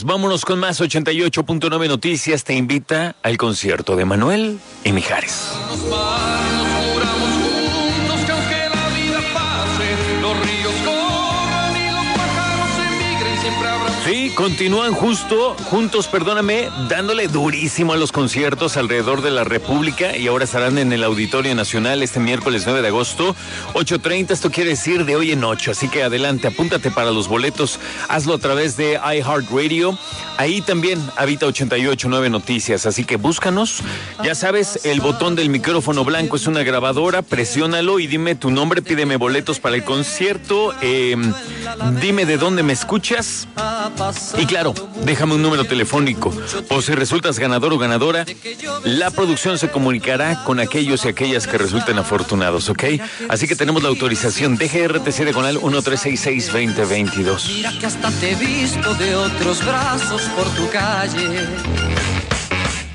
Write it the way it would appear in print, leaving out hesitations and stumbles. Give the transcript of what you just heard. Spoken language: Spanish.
Vámonos con más 88.9 Noticias. Te invita al concierto de Manuel y Mijares. Sí, continúan juntos, dándole durísimo a los conciertos alrededor de la República y ahora estarán en el Auditorio Nacional este miércoles 9 de agosto, 8:30, esto quiere decir de hoy en 8, así que adelante, apúntate para los boletos, hazlo a través de iHeartRadio, ahí también habita 88.9 Noticias, así que búscanos, ya sabes, el botón del micrófono blanco es una grabadora, presiónalo y dime tu nombre, pídeme boletos para el concierto, dime de dónde me escuchas. Y claro, déjame un número telefónico o si resultas ganador o ganadora, la producción se comunicará con aquellos y aquellas que resulten afortunados, ¿ok? Así que tenemos la autorización DGRTC diagonal 1366-2022. Mira que hasta te he visto de otros brazos por tu calle.